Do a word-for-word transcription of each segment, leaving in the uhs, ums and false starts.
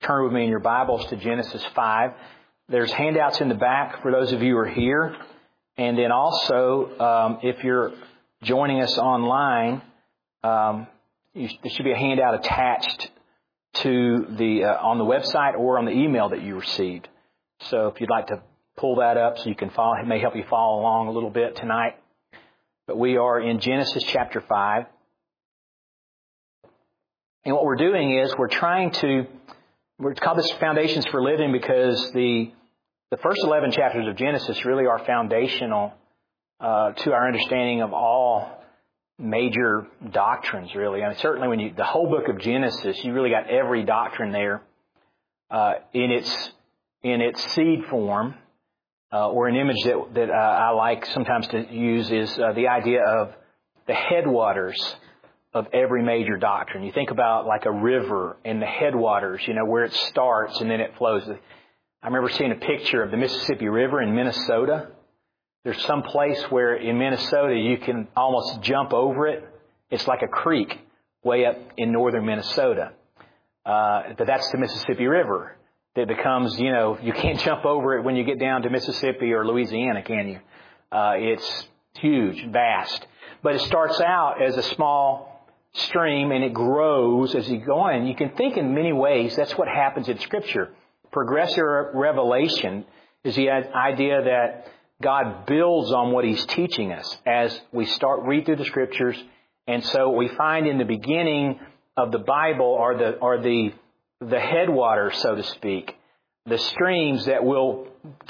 turn with me in your Bibles to Genesis five. There's handouts in the back for those of you who are here. And then also, um, if you're joining us online, um, you, there should be a handout attached to the uh, on the website or on the email that you received. So if you'd like to pull that up so you can follow, it may help you follow along a little bit tonight. But we are in Genesis chapter five. And what we're doing is we're trying to, we're called this Foundations for Living because the the first eleven chapters of Genesis really are foundational uh, to our understanding of all major doctrines, really. I mean, certainly when you, the whole book of Genesis, you really got every doctrine there uh, in its in its seed form. Uh, or an image that, that uh, I like sometimes to use is uh, the idea of the headwaters of every major doctrine. You think about like a river and the headwaters, you know, where it starts and then it flows. I remember seeing a picture of the Mississippi River in Minnesota. There's some place where in Minnesota you can almost jump over it. It's like a creek way up in northern Minnesota. Uh, but that's the Mississippi River. That becomes, you know, you can't jump over it when you get down to Mississippi or Louisiana, can you? Uh, it's huge, vast. But it starts out as a small stream and it grows as you go on. You can think in many ways that's what happens in Scripture. Progressive revelation is the idea that God builds on what He's teaching us as we start read through the Scriptures. And so what we find in the beginning of the Bible are the are the the headwaters, so to speak, the streams that will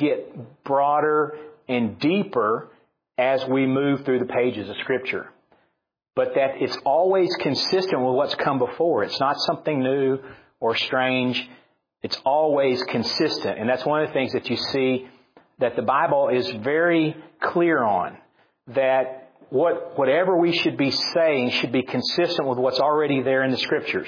get broader and deeper as we move through the pages of Scripture. But that it's always consistent with what's come before. It's not something new or strange. It's always consistent. And that's one of the things that you see that the Bible is very clear on. That what whatever we should be saying should be consistent with what's already there in the Scriptures.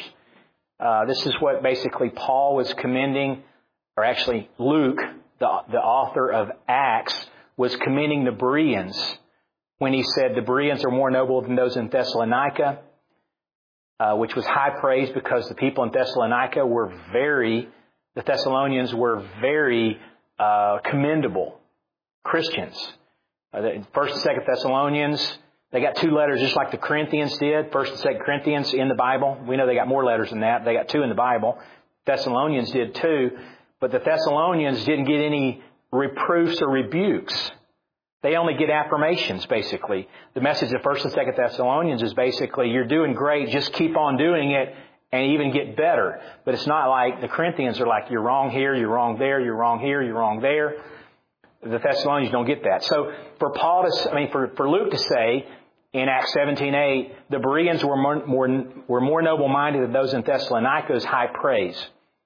Uh, this is what basically Paul was commending, or actually Luke, the, the author of Acts, was commending the Bereans when he said the Bereans are more noble than those in Thessalonica, uh, which was high praise because the people in Thessalonica were very, the Thessalonians were very uh, commendable Christians. Uh, the First and Second Thessalonians, they got two letters just like the Corinthians did. First and Second Corinthians in the Bible. We know they got more letters than that. They got two in the Bible. Thessalonians did too. But the Thessalonians didn't get any reproofs or rebukes. They only get affirmations, basically. The message of First and Second Thessalonians is basically, you're doing great, just keep on doing it and even get better. But it's not like the Corinthians are like, you're wrong here, you're wrong there, you're wrong here, you're wrong there. The Thessalonians don't get that. So for Paul to, I mean, for, for Luke to say, in Acts seventeen eight, the Bereans were more, more, were more noble-minded than those in Thessalonica is high praise.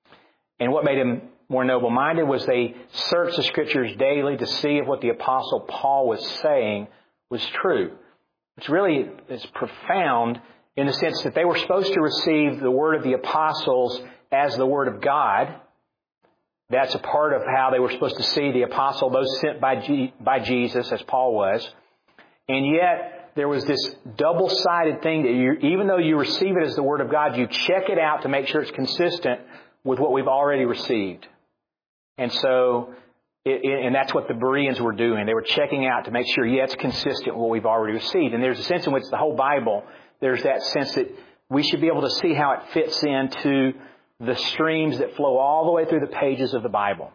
And what made them more noble-minded was they searched the Scriptures daily to see if what the Apostle Paul was saying was true. It's really it's profound in the sense that they were supposed to receive the Word of the Apostles as the Word of God. That's a part of how they were supposed to see the Apostle, those sent by G, by Jesus, as Paul was. And yet, there was this double-sided thing that you, even though you receive it as the Word of God, you check it out to make sure it's consistent with what we've already received. And so, it, it, and that's what the Bereans were doing. They were checking out to make sure, yeah, it's consistent with what we've already received. And there's a sense in which the whole Bible, there's that sense that we should be able to see how it fits into the streams that flow all the way through the pages of the Bible.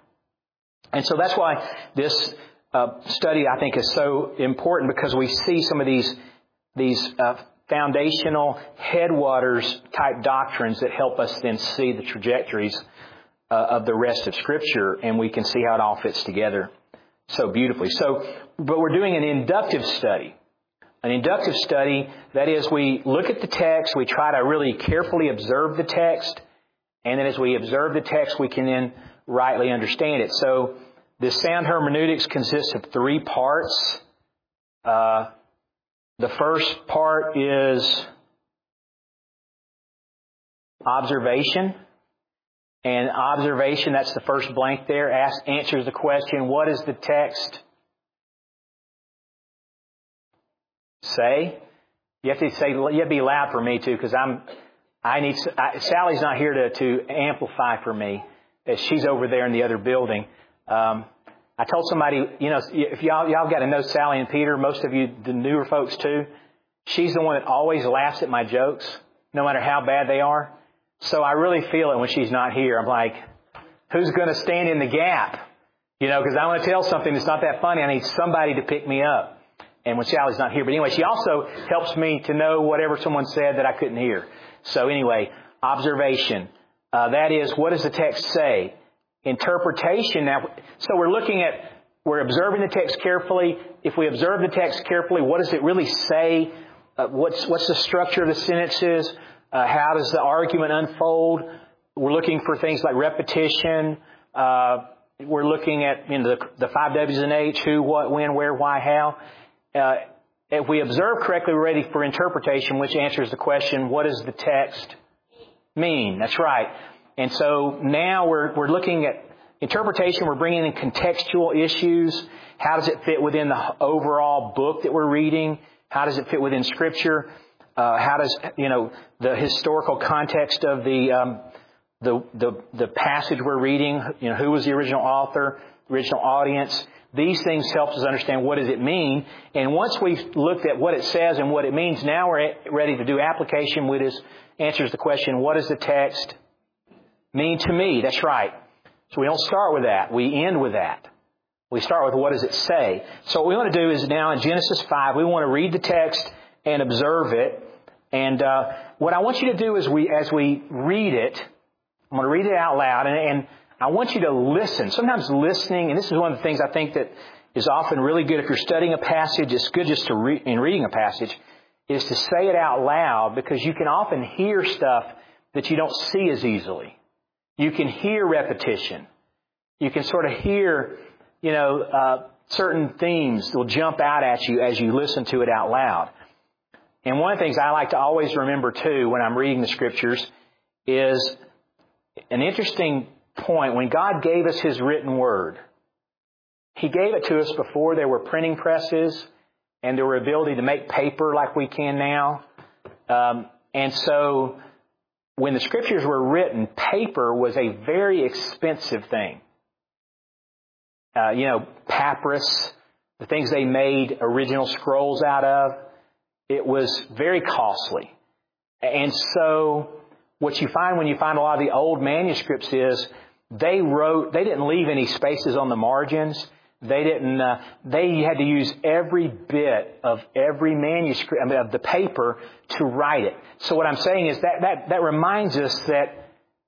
And so that's why this Uh, study, I think, is so important because we see some of these these uh, foundational headwaters type doctrines that help us then see the trajectories uh, of the rest of Scripture, and we can see how it all fits together so beautifully. So, but we're doing an inductive study. An inductive study, that is, we look at the text, we try to really carefully observe the text, and then as we observe the text, we can then rightly understand it. So, this sound hermeneutics consists of three parts. Uh, the first part is observation. And observation, that's the first blank there, asks, answers the question, what does the text say? You have to say, you have to be loud for me too, because I'm I need, I, Sally's not here to, to amplify for me. She's over there in the other building. Um, I told somebody, you know, if y'all, y'all got to know Sally and Peter, most of you, the newer folks too, she's the one that always laughs at my jokes, no matter how bad they are. So I really feel it when she's not here. I'm like, who's going to stand in the gap? You know, because I want to tell something that's not that funny. I need somebody to pick me up. And when Sally's not here. But anyway, she also helps me to know whatever someone said that I couldn't hear. So anyway, observation. Uh, that is, what does the text say? Interpretation. Now, so we're looking at, we're observing the text carefully. If we observe the text carefully, what does it really say? Uh, what's, what's the structure of the sentences? Uh, how does the argument unfold? We're looking for things like repetition. Uh, we're looking at, you know, the, the five W's and H, who, what, when, where, why, how. Uh, if we observe correctly, we're ready for interpretation, which answers the question, what does the text mean? That's right. And so now we're, we're looking at interpretation. We're bringing in contextual issues. How does it fit within the overall book that we're reading? How does it fit within Scripture? Uh, how does, you know, the historical context of the, um, the, the, the passage we're reading, you know, who was the original author, original audience? These things help us understand what does it mean. And once we've looked at what it says and what it means, now we're ready to do application, which is, answers the question, what does the text mean to me? That's right. So we don't start with that. We end with that. We start with what does it say. So what we want to do is now in Genesis five, we want to read the text and observe it. And uh, what I want you to do is we, as we read it, I'm going to read it out loud, and, and I want you to listen. Sometimes listening, and this is one of the things I think that is often really good if you're studying a passage, it's good just to read, in reading a passage, is to say it out loud, because you can often hear stuff that you don't see as easily. You can hear repetition. You can sort of hear, you know, uh, certain themes that will jump out at you as you listen to it out loud. And one of the things I like to always remember too when I'm reading the Scriptures is an interesting point. When God gave us His written Word, He gave it to us before there were printing presses and there were ability to make paper like we can now. Um, and so when the Scriptures were written, paper was a very expensive thing. Uh, you know, papyrus, the things they made original scrolls out of, it was very costly. And so what you find when you find a lot of the old manuscripts is they wrote, they didn't leave any spaces on the margins. They didn't, uh, they had to use every bit of every manuscript, I mean, of the paper to write it. So what I'm saying is that, that, that reminds us that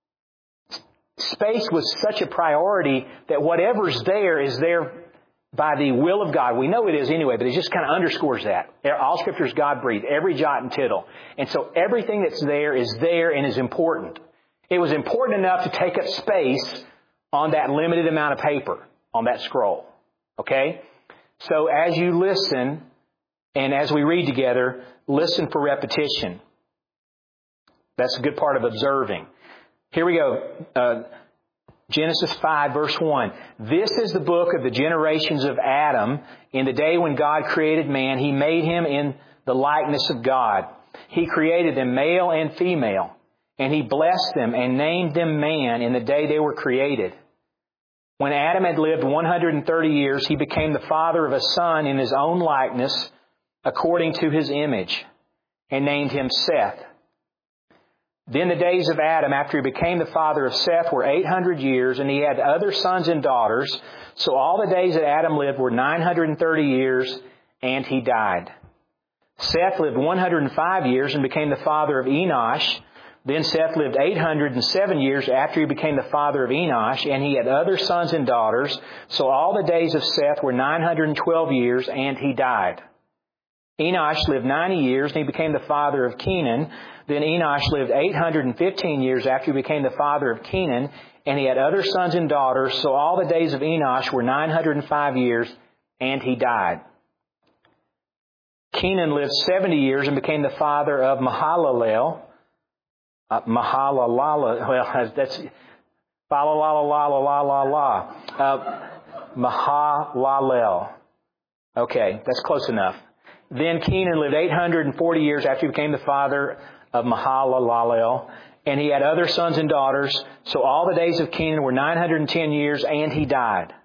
space was such a priority that whatever's there is there by the will of God. We know it is anyway, but it just kind of underscores that. All Scripture is God-breathed, every jot and tittle. And so everything that's there is there and is important. It was important enough to take up space on that limited amount of paper, on that scroll. Okay? So as you listen, and as we read together, listen for repetition. That's a good part of observing. Here we go. Uh, Genesis five, verse one. This is the book of the generations of Adam. In the day when God created man, He made him in the likeness of God. He created them male and female. And He blessed them and named them man in the day they were created. When Adam had lived one hundred thirty years, he became the father of a son in his own likeness, according to his image, and named him Seth. Then the days of Adam, after he became the father of Seth, were eight hundred years, and he had other sons and daughters. So all the days that Adam lived were nine hundred thirty years, and he died. Seth lived one hundred five years and became the father of Enosh. Then Seth lived eight hundred seven years after he became the father of Enosh, and he had other sons and daughters. So all the days of Seth were nine hundred twelve years, and he died. Enosh lived ninety years, and he became the father of Kenan. Then Enosh lived eight hundred fifteen years after he became the father of Kenan, and he had other sons and daughters. So all the days of Enosh were nine hundred five years, and he died. Kenan lived seventy years and became the father of Mahalalel. Uh, Mahalalala, well, that's Fa-la-la-la-la-la-la-la. Uh, Mahalalel. Okay, that's close enough. Then Kenan lived eight hundred forty years after he became the father of Mahalalel. And he had other sons and daughters. So all the days of Kenan were nine hundred ten years, and he died.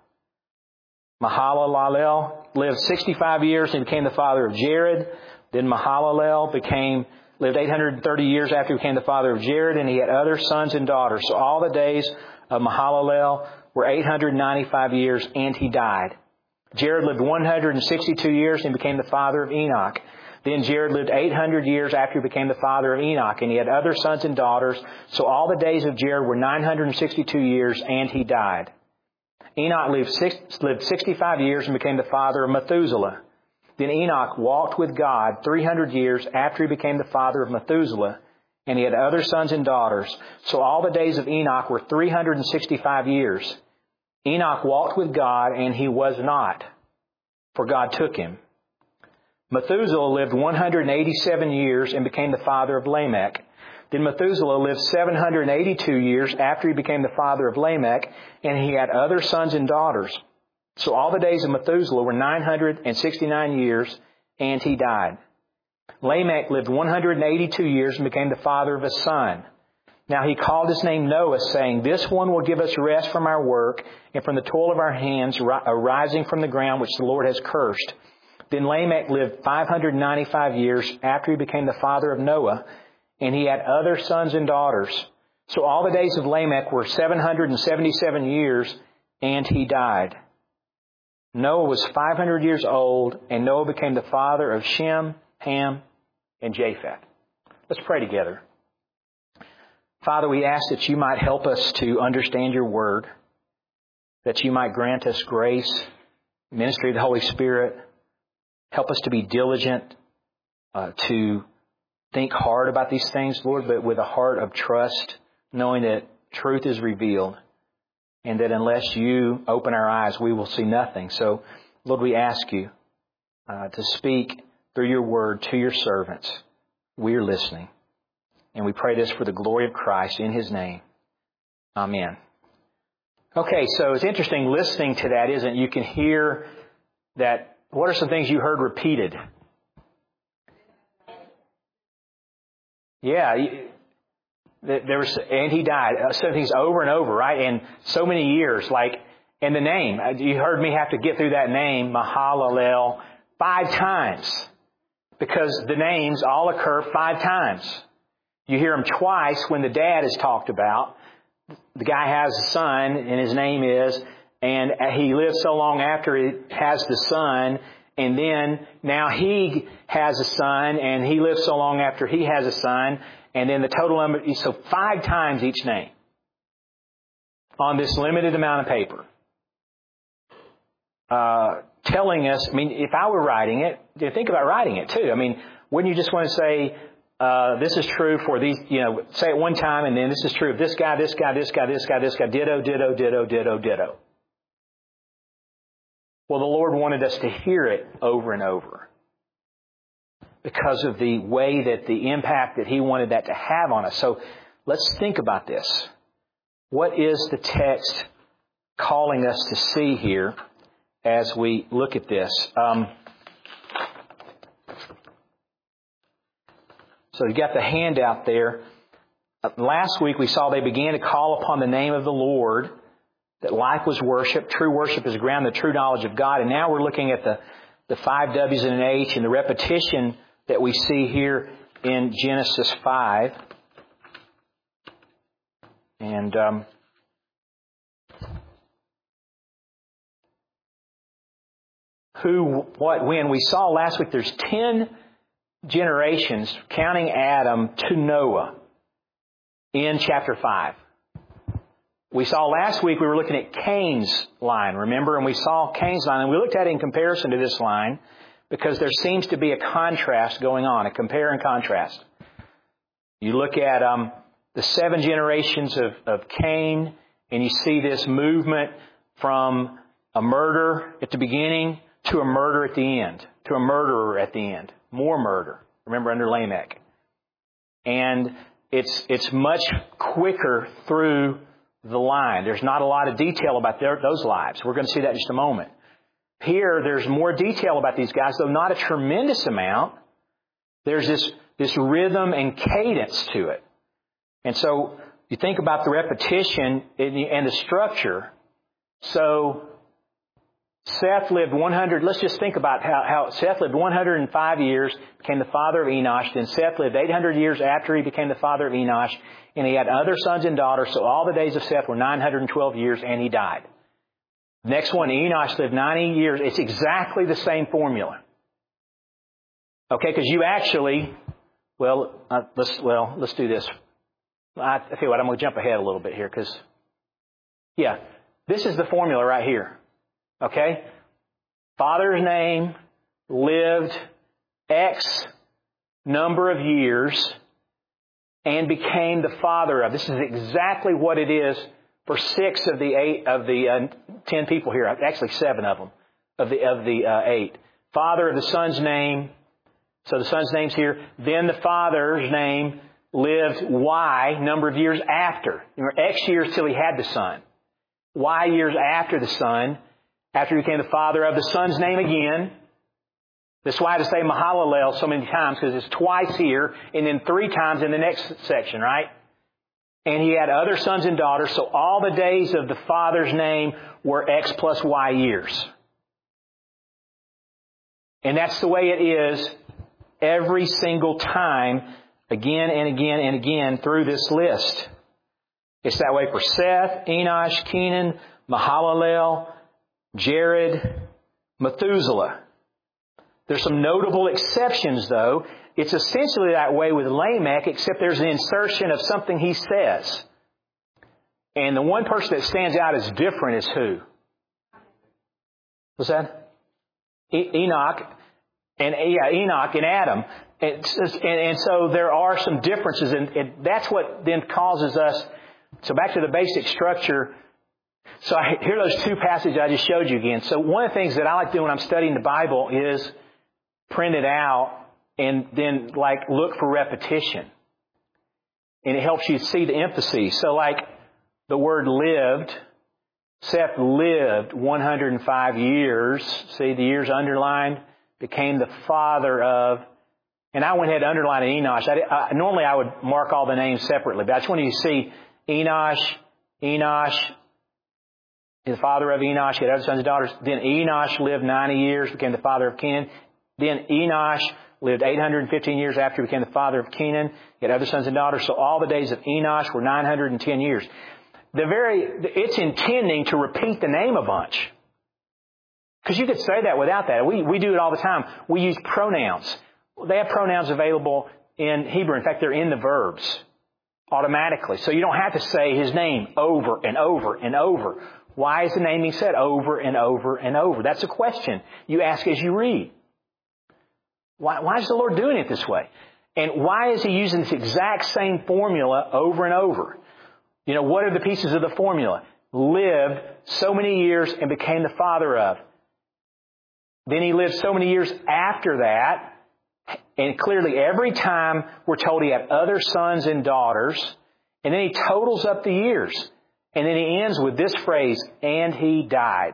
Mahalalel lived sixty-five years and became the father of Jared. Then Mahalalel became, lived eight hundred thirty years after he became the father of Jared, and he had other sons and daughters. So all the days of Mahalalel were eight hundred ninety-five years, and he died. Jared lived one hundred sixty-two years and became the father of Enoch. Then Jared lived eight hundred years after he became the father of Enoch, and he had other sons and daughters. So all the days of Jared were nine hundred sixty-two years, and he died. Enoch lived, six, lived sixty-five years and became the father of Methuselah. Then Enoch walked with God three hundred years after he became the father of Methuselah, and he had other sons and daughters. So all the days of Enoch were three hundred sixty-five years. Enoch walked with God, and he was not, for God took him. Methuselah lived one hundred eighty-seven years and became the father of Lamech. Then Methuselah lived seven hundred eighty-two years after he became the father of Lamech, and he had other sons and daughters. So all the days of Methuselah were nine hundred sixty-nine years, and he died. Lamech lived one hundred eighty-two years and became the father of a son. Now he called his name Noah, saying, "This one will give us rest from our work and from the toil of our hands arising from the ground which the Lord has cursed." Then Lamech lived five hundred ninety-five years after he became the father of Noah, and he had other sons and daughters. So all the days of Lamech were seven hundred seventy-seven years, and he died. Noah was five hundred years old, and Noah became the father of Shem, Ham, and Japheth. Let's pray together. Father, we ask that you might help us to understand your word, that you might grant us grace, ministry of the Holy Spirit. Help us to be diligent, uh, to think hard about these things, Lord, but with a heart of trust, knowing that truth is revealed and that unless you open our eyes, we will see nothing. So, Lord, we ask you uh, to speak through your word to your servants. We are listening. And we pray this for the glory of Christ in his name. Amen. Okay, so it's interesting listening to that, isn't it? You can hear that. What are some things you heard repeated? Yeah, there was, and he died. Some things over and over, right? And so many years, like, and the name. You heard me have to get through that name, Mahalalel, five times. Because the names all occur five times. You hear them twice when the dad is talked about. The guy has a son, and his name is, and he lived so long after he has the son, and then now he has a son, and he lives so long after he has a son, and then the total number, so five times each name on this limited amount of paper. Uh, telling us, I mean, if I were writing it, think about writing it too. I mean, wouldn't you just want to say, uh, this is true for these, you know, say it one time, and then this is true of this guy, this guy, this guy, this guy, this guy, ditto, ditto, ditto, ditto, ditto. Well, the Lord wanted us to hear it over and over because of the way that the impact that He wanted that to have on us. So let's think about this. What is the text calling us to see here as we look at this? Um, so you got the handout there. Uh, last week we saw they began to call upon the name of the Lord, that life was worship. True worship is grounded in the true knowledge of God. And now we're looking at the, the five W's and an H and the repetition that we see here in Genesis five. And um, who, what, when. We saw last week there's ten generations, counting Adam, to Noah in chapter five. We saw last week we were looking at Cain's line, remember? And we saw Cain's line, and we looked at it in comparison to this line because there seems to be a contrast going on, a compare and contrast. You look at um, the seven generations of, of Cain, and you see this movement from a murder at the beginning to a murder at the end, to a murderer at the end. More murder, remember, under Lamech. And it's it's much quicker through the line. There's not a lot of detail about their, those lives. We're going to see that in just a moment. Here, there's more detail about these guys, though not a tremendous amount. There's this this rhythm and cadence to it. And so you think about the repetition and the structure. So Seth lived one hundred, let's just think about how, how Seth lived one hundred five years, became the father of Enosh. Then Seth lived eight hundred years after he became the father of Enosh. And he had other sons and daughters. So all the days of Seth were nine hundred twelve years, and he died. Next one, Enosh lived ninety years. It's exactly the same formula. Okay, because you actually, well, uh, let's well, let's do this. I, I tell you what, I'm going to jump ahead a little bit here because, yeah, this is the formula right here. Okay? Father's name, lived X number of years, and became the father of. This is exactly what it is for six of the eight of the uh, ten people here. Actually, seven of them of the of the uh, eight. Father of the son's name. So the son's name's here. Then the father's name lived Y number of years after. Remember, X years till he had the son. Y years after the son. After he became the father of the son's name again. That's why I have to say Mahalalel so many times, because it's twice here and then three times in the next section, right? And he had other sons and daughters, so all the days of the father's name were X plus Y years. And that's the way it is every single time, again and again and again through this list. It's that way for Seth, Enosh, Kenan, Mahalalel, Jared, Methuselah. There's some notable exceptions, though. It's essentially that way with Lamech, except there's an insertion of something he says. And the one person that stands out as different is who? What's that? E- Enoch. And yeah, Enoch and Adam. And, and, and so there are some differences, and, and that's what then causes us. So back to the basic structure. So I, here are those two passages I just showed you again. So one of the things that I like to do when I'm studying the Bible is print it out and then like look for repetition. And it helps you see the emphasis. So like the word lived, Seth lived one hundred five years. See the years underlined, became the father of, and I went ahead and underlined Enosh. I, I, normally I would mark all the names separately, but I just wanted you to see Enosh, Enosh, the father of Enosh, he had other sons and daughters. Then Enosh lived ninety years, became the father of Kenan. Then Enosh lived eight hundred fifteen years after he became the father of Kenan. He had other sons and daughters. So all the days of Enosh were nine hundred ten years. The very, it's intending to repeat the name a bunch. Because you could say that without that. We, we do it all the time. We use pronouns. They have pronouns available in Hebrew. In fact, they're in the verbs automatically. So you don't have to say his name over and over and over. Why is the name being said over and over and over? That's a question you ask as you read. Why, why is the Lord doing it this way? And why is He using this exact same formula over and over? You know, what are the pieces of the formula? Lived so many years and became the father of. Then He lived so many years after that. And clearly every time we're told He had other sons and daughters. And then He totals up the years. And then He ends with this phrase, and He died.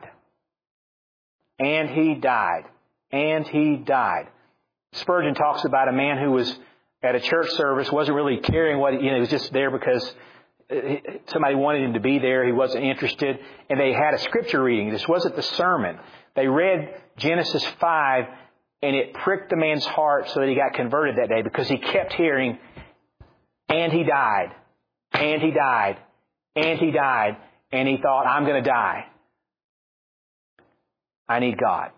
And He died. And He died. Spurgeon talks about a man who was at a church service, wasn't really caring what, you know, he was just there because somebody wanted him to be there. He wasn't interested. And they had a scripture reading. This wasn't the sermon. They read Genesis five, and it pricked the man's heart so that he got converted that day because he kept hearing, and he died. And he died. And he died. And he thought, I'm going to die. I need God.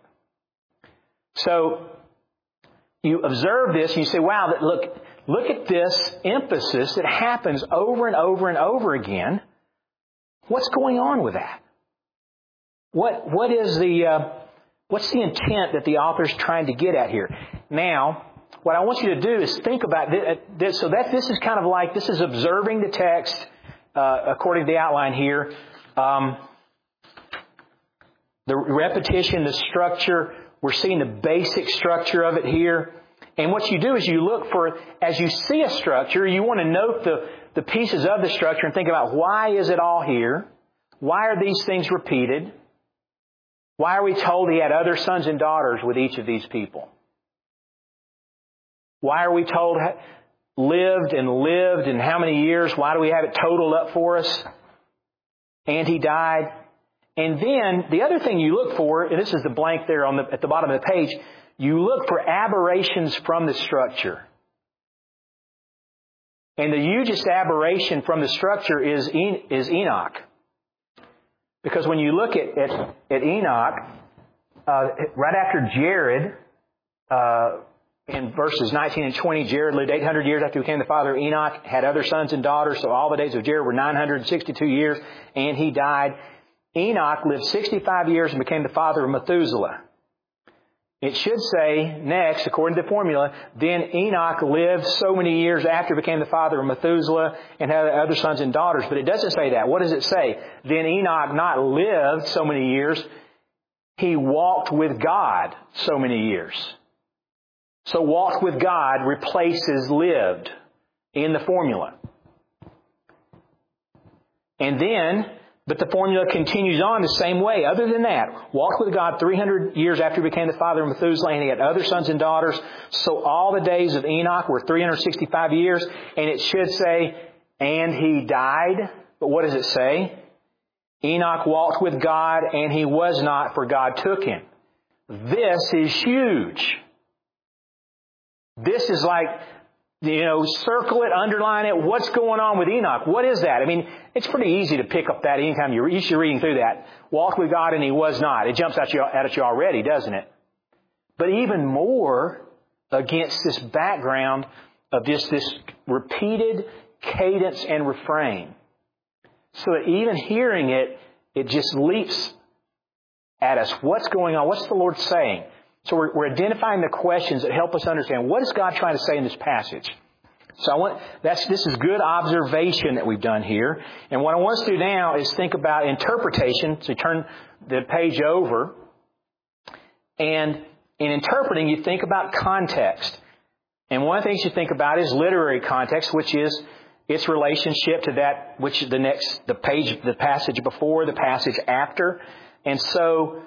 So you observe this and you say, wow, look, look at this emphasis that happens over and over and over again. What's going on with that? What, what is the, uh, what's the intent that the author's trying to get at here? Now, what I want you to do is think about this. So that this is kind of like, this is observing the text, uh, according to the outline here. Um, the repetition, the structure, we're seeing the basic structure of it here. And what you do is you look for, as you see a structure, you want to note the, the pieces of the structure and think about why is it all here? Why are these things repeated? Why are we told he had other sons and daughters with each of these people? Why are we told lived and lived and how many years? Why do we have it totaled up for us? And he died. And then the other thing you look for, and this is the blank there on the, at the bottom of the page, you look for aberrations from the structure. And the hugest aberration from the structure is, en- is Enoch. Because when you look at, at, at Enoch, uh, right after Jared, uh, in verses nineteen and twenty, Jared lived eight hundred years after he became the father of Enoch, had other sons and daughters, so all the days of Jared were nine hundred sixty-two years, and he died. Enoch lived sixty-five years and became the father of Methuselah. It should say next, according to the formula, then Enoch lived so many years after he became the father of Methuselah and had other sons and daughters. But it doesn't say that. What does it say? Then Enoch not lived so many years. He walked with God so many years. So walked with God replaces lived in the formula. And then, but the formula continues on the same way. Other than that, walked with God three hundred years after he became the father of Methuselah, and he had other sons and daughters. So all the days of Enoch were three hundred sixty-five years. And it should say, and he died. But what does it say? Enoch walked with God, and he was not, for God took him. This is huge. This is like, you know, circle it, underline it. What's going on with Enoch? What is that? I mean, it's pretty easy to pick up that anytime you're, you're reading through that. Walked with God and he was not. It jumps at you, at you already, doesn't it? But even more against this background of just this repeated cadence and refrain. So that even hearing it, it just leaps at us. What's going on? What's the Lord saying? So we're, we're identifying the questions that help us understand what is God trying to say in this passage. So I want that's this is good observation that we've done here. And what I want us to do now is think about interpretation. So turn the page over. And in interpreting, you think about context. And one of the things you think about is literary context, which is its relationship to that which the next the page the passage before, the passage after. And so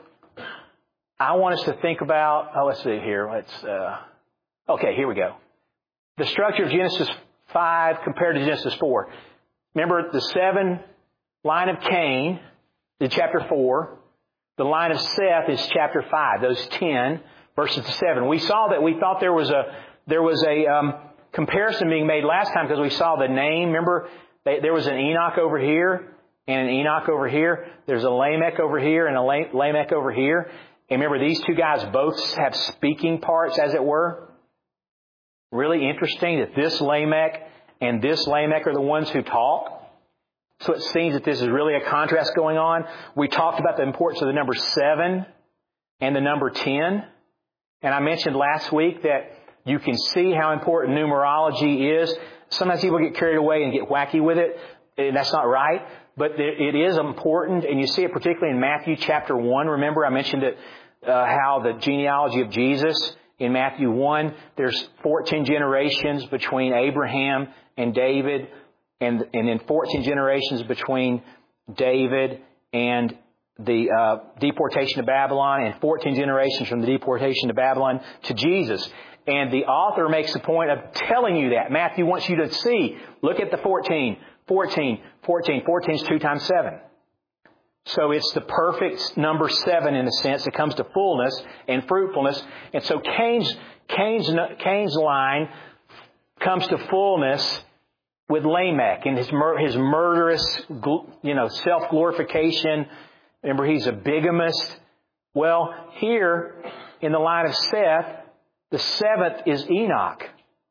I want us to think about, oh, let's see here. Let's, uh, okay, here we go. The structure of Genesis five compared to Genesis four. Remember the seven line of Cain in chapter four. The line of Seth is chapter five. Those ten verses to seven. We saw that we thought there was a, there was a, um, comparison being made last time because we saw the name. Remember, they, there was an Enoch over here and an Enoch over here. There's a Lamech over here and a Lamech over here. And remember, these two guys both have speaking parts, as it were. Really interesting that this Lamech and this Lamech are the ones who talk. So it seems that this is really a contrast going on. We talked about the importance of the number seven and the number ten. And I mentioned last week that you can see how important numerology is. Sometimes people get carried away and get wacky with it. And that's not right. But it is important. And you see it particularly in Matthew chapter one. Remember, I mentioned it, uh, how the genealogy of Jesus in Matthew one, there's fourteen generations between Abraham and David. And, and then fourteen generations between David and the uh, deportation to Babylon. And fourteen generations from the deportation to Babylon to Jesus. And the author makes the point of telling you that. Matthew wants you to see. Look at the fourteen. fourteen. fourteen. fourteen is two times seven. So it's the perfect number seven in a sense. It comes to fullness and fruitfulness. And so Cain's, Cain's, Cain's line comes to fullness with Lamech and his, mur- his murderous, you know, self-glorification. Remember, he's a bigamist. Well, here in the line of Seth, the seventh is Enoch.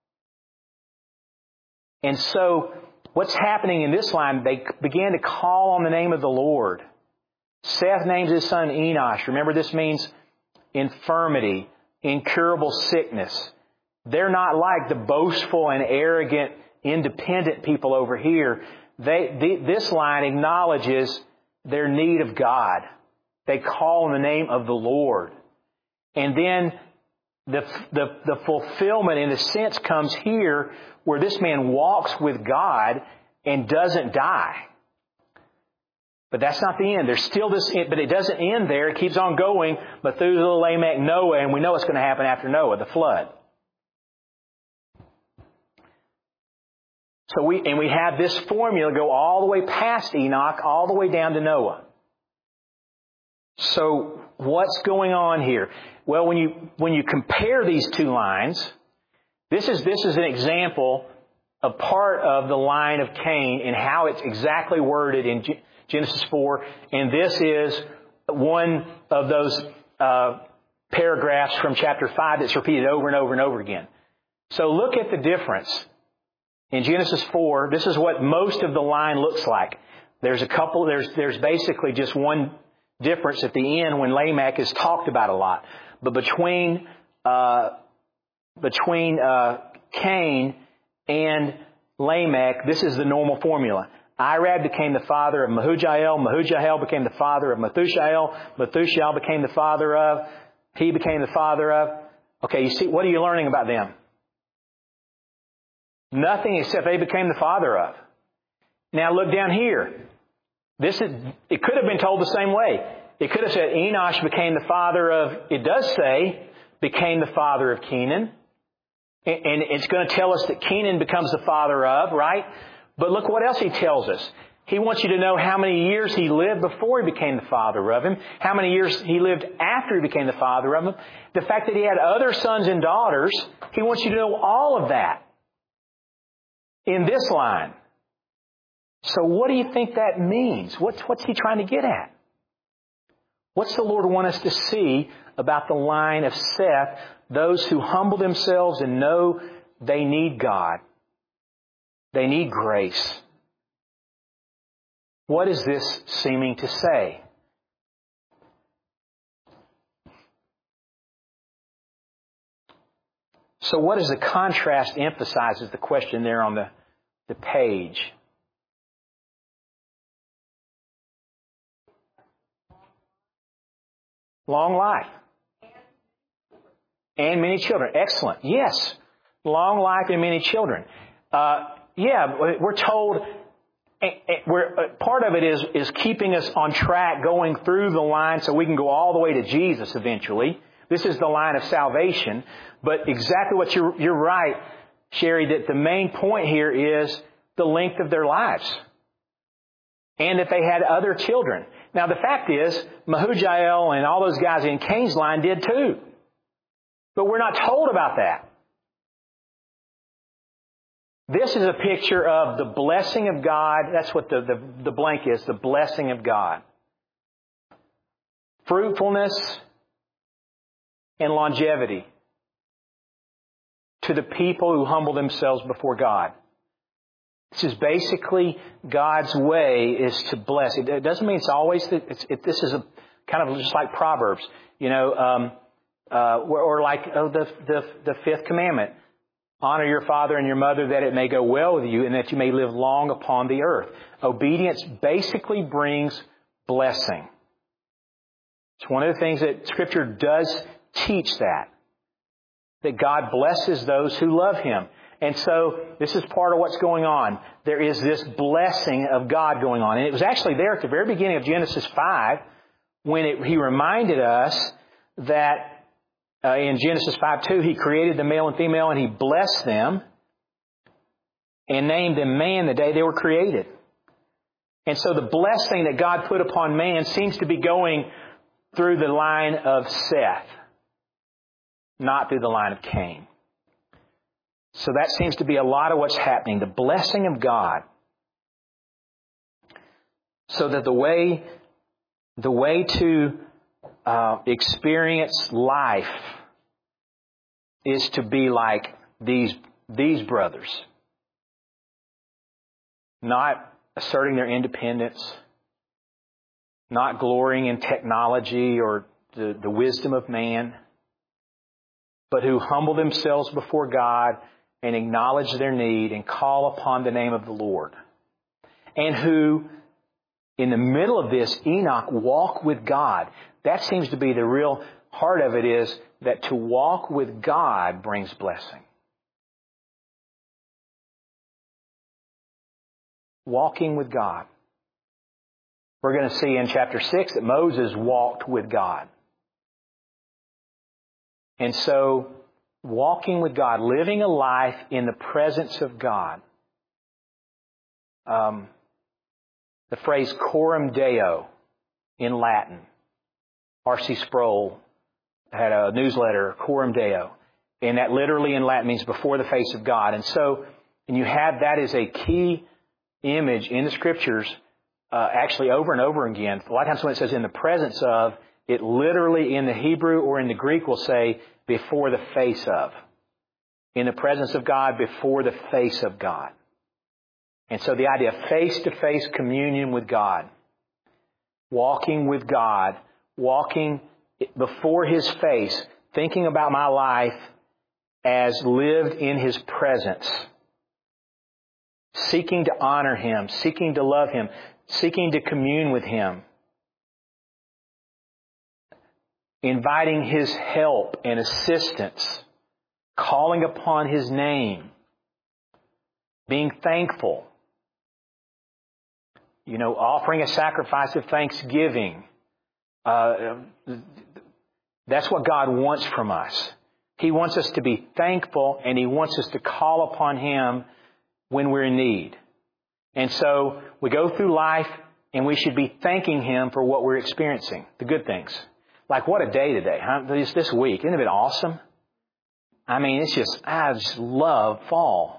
And so what's happening in this line, they began to call on the name of the Lord. Seth names his son Enosh. Remember, this means infirmity, incurable sickness. They're not like the boastful and arrogant, independent people over here. They, the, this line acknowledges their need of God. They call on the name of the Lord. And then The, the, the fulfillment, in a sense, comes here where this man walks with God and doesn't die. But that's not the end. There's still this, but it doesn't end there. It keeps on going. Methuselah, Lamech, Noah, and we know what's going to happen after Noah, the flood. So we, and we have this formula go all the way past Enoch, all the way down to Noah. So what's going on here? Well, when you, when you compare these two lines, this is, this is an example of part of the line of Cain and how it's exactly worded in Genesis four. And this is one of those uh, paragraphs from chapter five that's repeated over and over and over again. So look at the difference. In Genesis four, this is what most of the line looks like. There's a couple, there's, there's basically just one difference at the end when Lamech is talked about a lot. But between, uh, between, uh, Cain and Lamech, this is the normal formula. Irad became the father of Mehujael. Mehujael became the father of Methushael. Methushael became the father of, he became the father of. Okay, you see, what are you learning about them? Nothing except they became the father of. Now look down here. This is, it could have been told the same way. It could have said Enosh became the father of, it does say, became the father of Kenan. And it's going to tell us that Kenan becomes the father of, right? But look what else he tells us. He wants you to know how many years he lived before he became the father of him, how many years he lived after he became the father of him, the fact that he had other sons and daughters. He wants you to know all of that in this line. So what do you think that means? What's, what's he trying to get at? What's the Lord want us to see about the line of Seth, those who humble themselves and know they need God? They need grace. What is this seeming to say? So what does the contrast emphasize is the question there on the, the page. Long life. And many children. Excellent. Yes. Long life and many children. Uh, yeah, we're told, we're, part of it is, is keeping us on track going through the line so we can go all the way to Jesus eventually. This is the line of salvation. But exactly what you're, you're right, Sherry, that the main point here is the length of their lives. And that they had other children. Now the fact is, Mehujael and all those guys in Cain's line did too. But we're not told about that. This is a picture of the blessing of God. That's what the, the, the blank is, the blessing of God. Fruitfulness and longevity to the people who humble themselves before God. This is basically God's way is to bless. It, it doesn't mean it's always that. It's, it, this is a kind of just like Proverbs, you know, um, uh, or, or like oh, the, the the fifth commandment: honor your father and your mother, that it may go well with you, and that you may live long upon the earth. Obedience basically brings blessing. It's one of the things that Scripture does teach that that God blesses those who love Him. And so this is part of what's going on. There is this blessing of God going on. And it was actually there at the very beginning of Genesis five when it, He reminded us that uh, in Genesis five two, He created the male and female and He blessed them and named them man the day they were created. And so the blessing that God put upon man seems to be going through the line of Seth, not through the line of Cain. So that seems to be a lot of what's happening. The blessing of God. So that the way, the way to uh, experience life is to be like these, these brothers. Not asserting their independence. Not glorying in technology or the, the wisdom of man. But who humble themselves before God and acknowledge their need and call upon the name of the Lord. And who, in the middle of this, Enoch, walk with God. That seems to be the real heart of it, is that to walk with God brings blessing. Walking with God. We're going to see in chapter six that Moses walked with God. And so, walking with God, living a life in the presence of God, um, the phrase coram Deo in Latin. R C Sproul had a newsletter, Coram Deo, and that literally in Latin means before the face of God. And so, and you have that as a key image in the Scriptures, uh, actually over and over again. A lot of times when it says in the presence of, it literally in the Hebrew or in the Greek will say before the face of. In the presence of God, before the face of God. And so the idea of face-to-face communion with God, walking with God, walking before His face, thinking about my life as lived in His presence, seeking to honor Him, seeking to love Him, seeking to commune with Him, inviting His help and assistance, calling upon His name, being thankful, you know, offering a sacrifice of thanksgiving. Uh, that's what God wants from us. He wants us to be thankful, and He wants us to call upon Him when we're in need. And so we go through life, and we should be thanking Him for what we're experiencing, the good things. Like, what a day today, huh? This, this week. Isn't it awesome? I mean, it's just, I just love fall.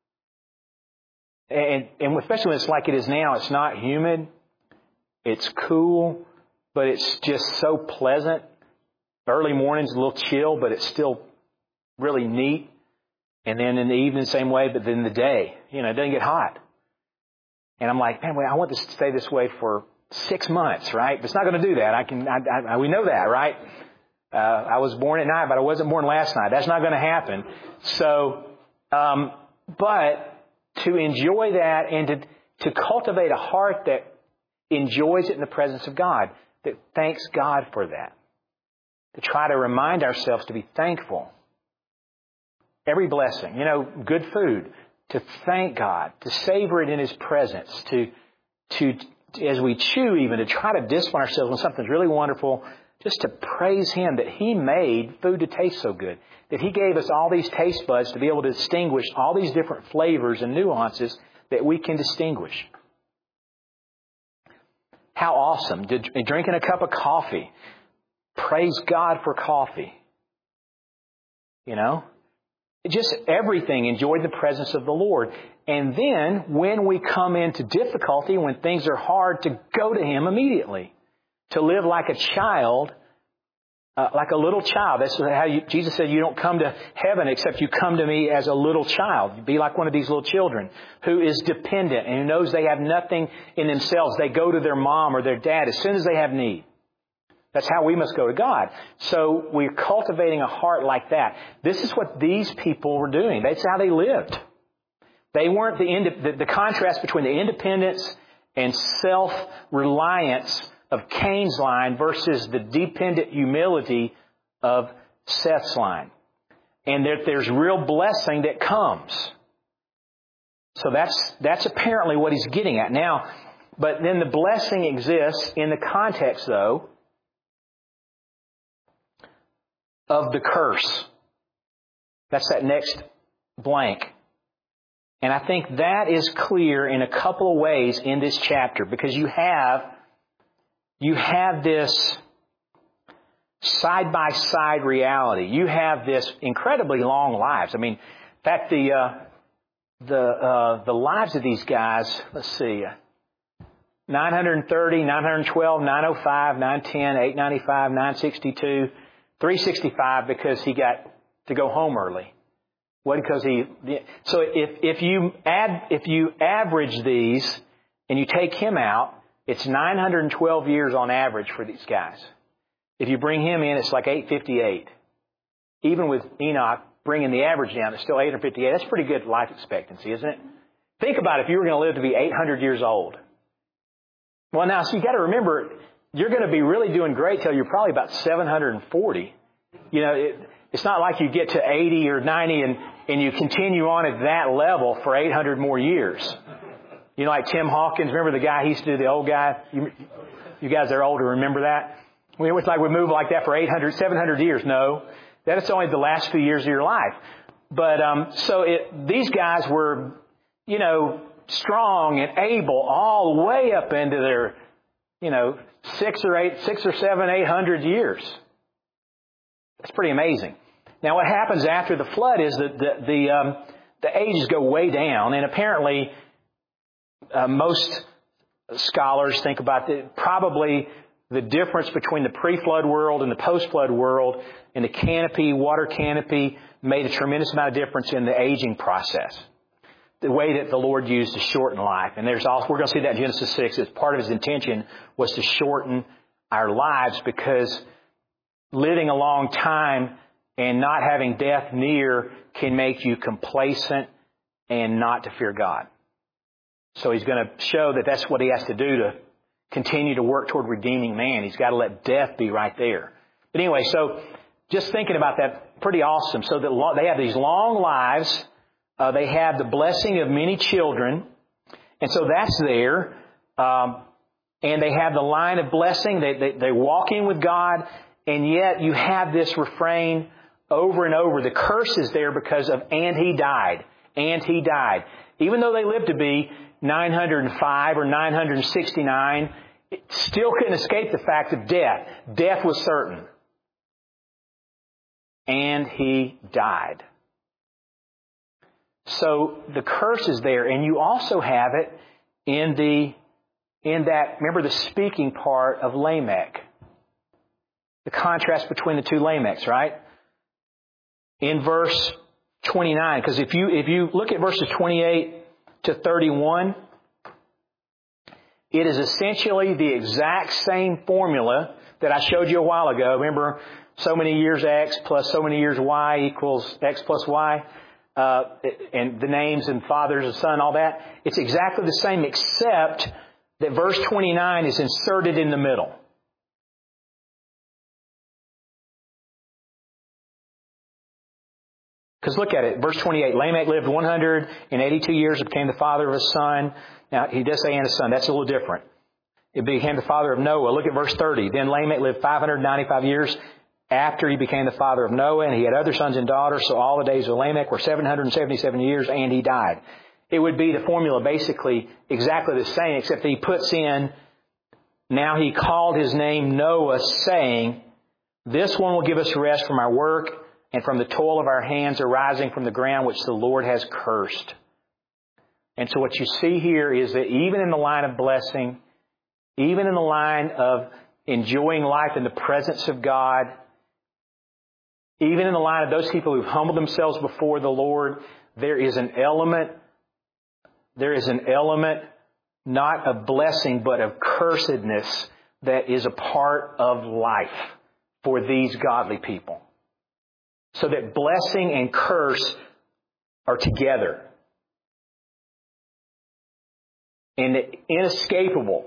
And, and especially when it's like it is now, it's not humid, it's cool, but it's just so pleasant. Early morning's a little chill, but it's still really neat. And then in the evening, same way, but then the day, you know, it doesn't get hot. And I'm like, man, I want this to stay this way for six months, right? But it's not going to do that. I can, I, I, we know that, right? Uh, I was born at night, but I wasn't born last night. That's not going to happen. So, um, but to enjoy that and to, to cultivate a heart that enjoys it in the presence of God, that thanks God for that. To try to remind ourselves to be thankful. Every blessing, you know, good food, to thank God, to savor it in His presence, to, to, as we chew even, to try to discipline ourselves when something's really wonderful, just to praise Him that He made food to taste so good. That He gave us all these taste buds to be able to distinguish all these different flavors and nuances that we can distinguish. How awesome. Drinking a cup of coffee. Praise God for coffee. You know? Just everything. Enjoy the presence of the Lord. And then, when we come into difficulty, when things are hard, to go to Him immediately. To live like a child, uh, like a little child. That's how you, Jesus said, you don't come to heaven except you come to me as a little child. Be like one of these little children who is dependent and who knows they have nothing in themselves. They go to their mom or their dad as soon as they have need. That's how we must go to God. So we're cultivating a heart like that. This is what these people were doing. That's how they lived. They weren't the, ind- the, the contrast between the independence and self-reliance of Cain's line versus the dependent humility of Seth's line. And that there's real blessing that comes. So that's, that's apparently what he's getting at. Now, but then the blessing exists in the context, though, of the curse. That's that next blank. And I think that is clear in a couple of ways in this chapter, because you have you have this side-by-side reality. You have this incredibly long lives. I mean, in fact, the uh, the uh, the lives of these guys, let's see, nine thirty, nine twelve, nine oh five, nine ten, eight ninety-five, nine sixty-two, three sixty-five because he got to go home early. What because he? So if if you add if you average these and you take him out, it's nine hundred twelve years on average for these guys. If you bring him in, it's like eight fifty-eight. Even with Enoch bringing the average down, it's still eight fifty-eight. That's pretty good life expectancy, isn't it? Think about if you were going to live to be eight hundred years old. Well, now, so you got to remember, you're going to be really doing great till you're probably about seven hundred forty. You know, it, it's not like you get to eighty or ninety and, and you continue on at that level for eight hundred more years. You know, like Tim Hawkins, remember the guy he used to do, the old guy? You, you guys that are older remember that? Well, it's like we move like that for eight hundred, seven hundred years. No, that's only the last few years of your life. But um, so it, these guys were, you know, strong and able all the way up into their, you know, six or eight, six or seven, eight hundred years. That's pretty amazing. Now, what happens after the flood is that the the, um, the ages go way down, and apparently uh, most scholars think about the, probably the difference between the pre-flood world and the post-flood world, and the canopy, water canopy, made a tremendous amount of difference in the aging process. The way that the Lord used to shorten life. And there's also, we're going to see that in Genesis six, as part of His intention was to shorten our lives, because living a long time and not having death near can make you complacent and not to fear God. So He's going to show that that's what He has to do to continue to work toward redeeming man. He's got to let death be right there. But anyway, so just thinking about that, pretty awesome. So that they have these long lives. Uh, they have the blessing of many children. And so that's there. Um, and they have the line of blessing. They, they, they're walking with God. And yet you have this refrain over and over. The curse is there because of, and he died. And he died. Even though they lived to be nine hundred five or nine hundred sixty-nine, it still couldn't escape the fact of death. Death was certain. And he died. So the curse is there, and you also have it in the in that, remember the speaking part of Lamech. The contrast between the two Lamechs, right? In verse twenty-nine, because if you if you look at verses twenty-eight to thirty-one, it is essentially the exact same formula that I showed you a while ago. Remember, so many years X plus so many years Y equals X plus Y. Uh, and the names and fathers and son, all that. It's exactly the same, except that verse twenty-nine is inserted in the middle. Because look at it, verse twenty-eight. Lamech lived one hundred eighty-two years and became the father of a son. Now, he does say and a son. That's a little different. It became the father of Noah. Look at verse thirty. Then Lamech lived five hundred ninety-five years after he became the father of Noah, and he had other sons and daughters, so all the days of Lamech were seven hundred seventy-seven years, and he died. It would be the formula basically exactly the same, except that he puts in, now he called his name Noah, saying, this one will give us rest from our work and from the toil of our hands arising from the ground which the Lord has cursed. And so what you see here is that even in the line of blessing, even in the line of enjoying life in the presence of God, even in the line of those people who've humbled themselves before the Lord, there is an element, there is an element not of blessing, but of cursedness that is a part of life for these godly people. So that blessing and curse are together. And inescapable.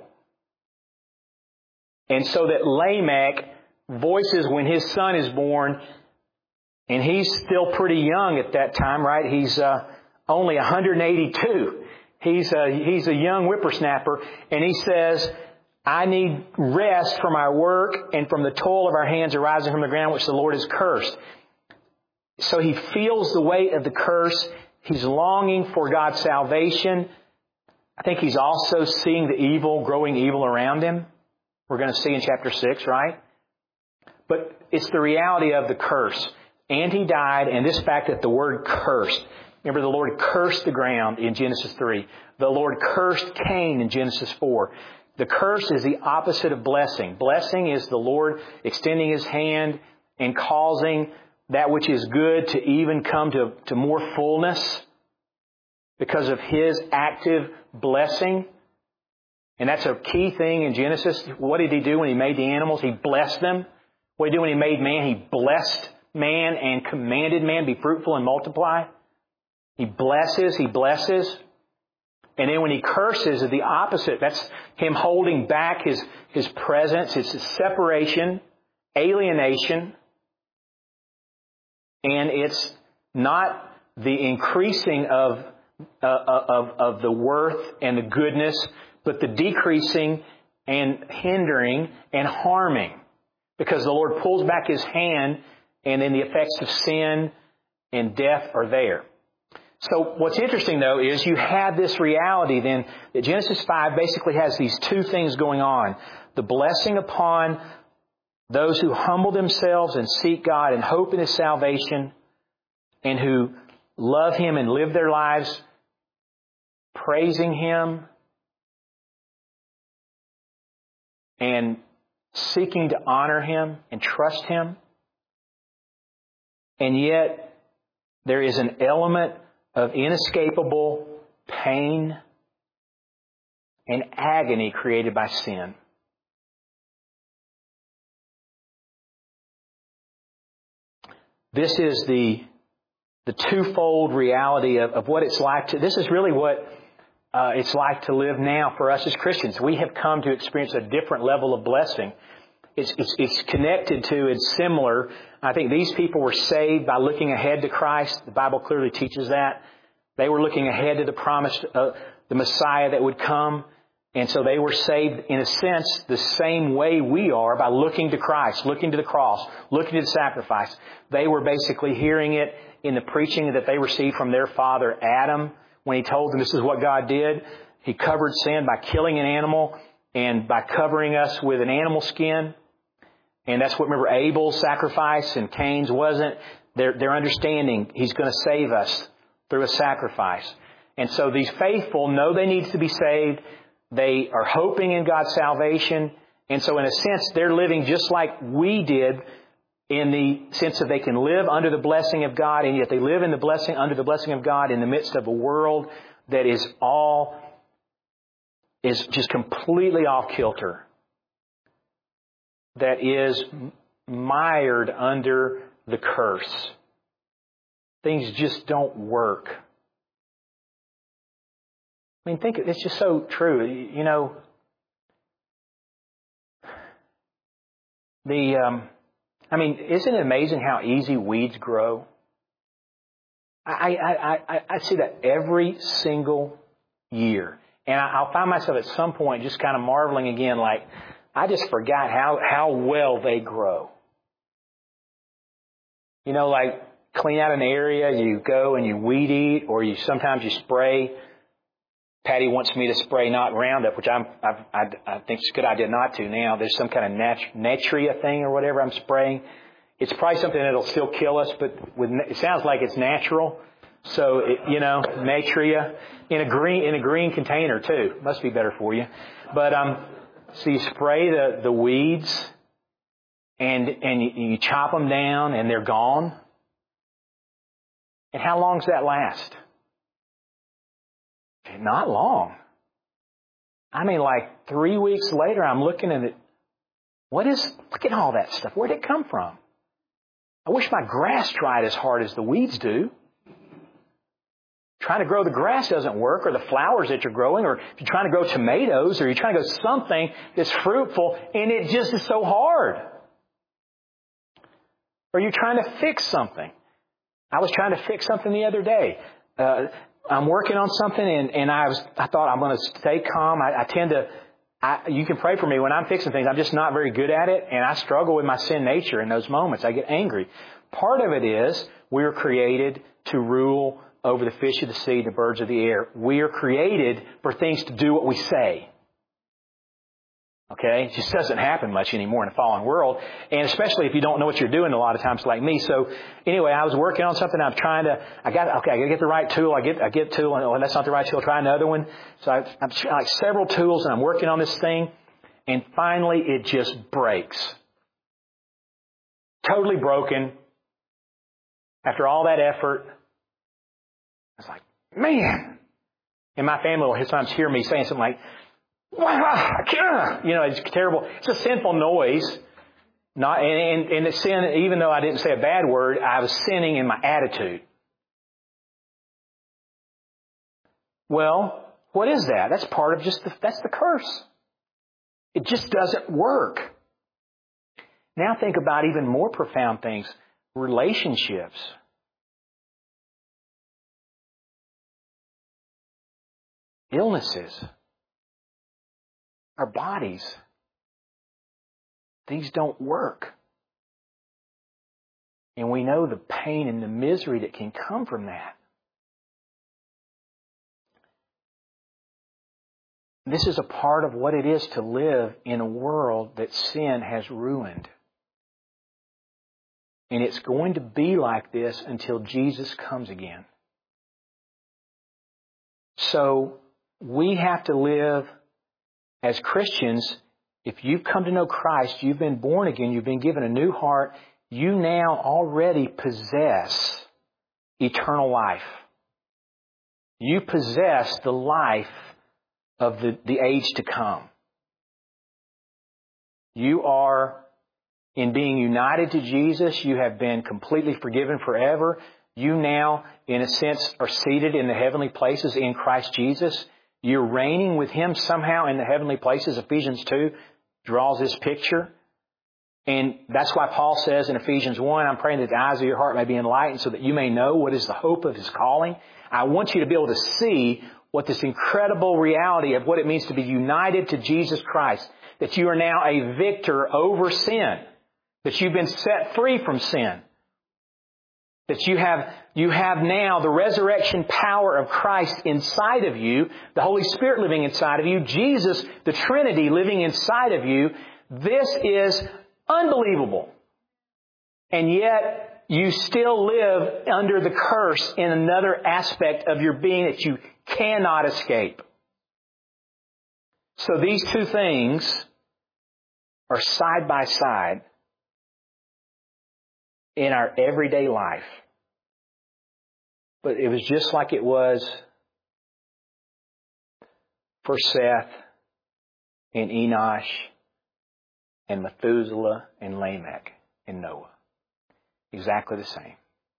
And so that Lamech voices when his son is born, and he's still pretty young at that time, right? He's uh, only one hundred eighty-two. He's a, he's a young whippersnapper. And he says, I need rest from our work and from the toil of our hands arising from the ground which the Lord has cursed. So he feels the weight of the curse. He's longing for God's salvation. I think he's also seeing the evil, growing evil around him. We're going to see in chapter six, right? But it's the reality of the curse. And he died, and this fact that the word cursed. Remember, the Lord cursed the ground in Genesis three. The Lord cursed Cain in Genesis four. The curse is the opposite of blessing. Blessing is the Lord extending His hand and causing that which is good to even come to, to more fullness because of His active blessing. And that's a key thing in Genesis. What did He do when He made the animals? He blessed them. What did He do when He made man? He blessed man and commanded man, be fruitful and multiply. He blesses, He blesses. And then when He curses, it's the opposite. That's Him holding back His, His presence. It's separation, alienation. And it's not the increasing of, uh, of, of the worth and the goodness, but the decreasing and hindering and harming. Because the Lord pulls back His hand, and then the effects of sin and death are there. So what's interesting, though, is you have this reality then that Genesis five basically has these two things going on. The blessing upon those who humble themselves and seek God and hope in His salvation and who love Him and live their lives praising Him and seeking to honor Him and trust Him. And yet there is an element of inescapable pain and agony created by sin. This is the, the twofold reality of, of what it's like to... This is really what uh, it's like to live now for us as Christians. We have come to experience a different level of blessing. It's, it's, it's connected to, it's similar. I think these people were saved by looking ahead to Christ. The Bible clearly teaches that. They were looking ahead to the promise of the Messiah that would come. And so they were saved, in a sense, the same way we are by looking to Christ, looking to the cross, looking to the sacrifice. They were basically hearing it in the preaching that they received from their father Adam when he told them this is what God did. He covered sin by killing an animal and by covering us with an animal skin. And that's what, remember, Abel's sacrifice and Cain's wasn't. Their, their understanding, He's going to save us through a sacrifice. And so these faithful know they need to be saved. They are hoping in God's salvation. And so in a sense, they're living just like we did, in the sense that they can live under the blessing of God, and yet they live in the blessing, under the blessing of God in the midst of a world that is all, is just completely off kilter. That is mired under the curse. Things just don't work. I mean, think, it's just so true. You know, the, um, I mean, isn't it amazing how easy weeds grow? I, I, I, I see that every single year. And I'll find myself at some point just kind of marveling again, like, I just forgot how, how well they grow. You know, like, clean out an area, you go and you weed eat, or you sometimes you spray. Patty wants me to spray not Roundup, which I'm, I've, I, I think it's a good idea not to now. There's some kind of nat- natria thing or whatever I'm spraying. It's probably something that'll still kill us, but with, it sounds like it's natural. So, it, you know, natria in a green in a green container too. Must be better for you. But um, so you spray the, the weeds, and and you, you chop them down, and they're gone. And how long does that last? Not long. I mean, like three weeks later, I'm looking at it. What is, look at all that stuff. Where'd it come from? I wish my grass dried as hard as the weeds do. Trying to grow the grass doesn't work, or the flowers that you're growing, or if you're trying to grow tomatoes, or you're trying to grow something that's fruitful, and it just is so hard. Or you're trying to fix something. I was trying to fix something the other day. Uh, I'm working on something, and, and I was, I thought I'm going to stay calm. I, I tend to, I, you can pray for me when I'm fixing things. I'm just not very good at it, and I struggle with my sin nature in those moments. I get angry. Part of it is we were created to rule over the fish of the sea, the birds of the air. We are created for things to do what we say. Okay? It just doesn't happen much anymore in a fallen world. And especially if you don't know what you're doing a lot of times like me. So anyway, I was working on something. I'm trying to, I got, okay, I got to get the right tool. I get, I get a tool, and oh, that's not the right tool. Try another one. So I, I'm like several tools, and I'm working on this thing. And finally it just breaks. Totally broken. After all that effort, I was like, man. And my family will sometimes hear me saying something like, wow, you know, it's terrible. It's a sinful noise. Not, and, and, and the sin, even though I didn't say a bad word, I was sinning in my attitude. Well, what is that? That's part of just the, that's the curse. It just doesn't work. Now think about even more profound things. Relationships. Illnesses. Our bodies. These don't work. And we know the pain and the misery that can come from that. this is a part of what it is to live in a world that sin has ruined. And it's going to be like this until Jesus comes again. So we have to live as Christians. If you've come to know Christ, you've been born again, you've been given a new heart, you now already possess eternal life. You possess the life of the, the age to come. You are, in being united to Jesus, you have been completely forgiven forever. You now, in a sense, are seated in the heavenly places in Christ Jesus. You're reigning with Him somehow in the heavenly places. Ephesians two draws this picture. And that's why Paul says in Ephesians one, I'm praying that the eyes of your heart may be enlightened so that you may know what is the hope of His calling. I want you to be able to see what this incredible reality of what it means to be united to Jesus Christ. That you are now a victor over sin. That you've been set free from sin. That you have, you have now the resurrection power of Christ inside of you, the Holy Spirit living inside of you, Jesus, the Trinity living inside of you. This is unbelievable. And yet, you still live under the curse in another aspect of your being that you cannot escape. So these two things are side by side in our everyday life. But it was just like it was for Seth and Enosh and Methuselah and Lamech and Noah. Exactly the same.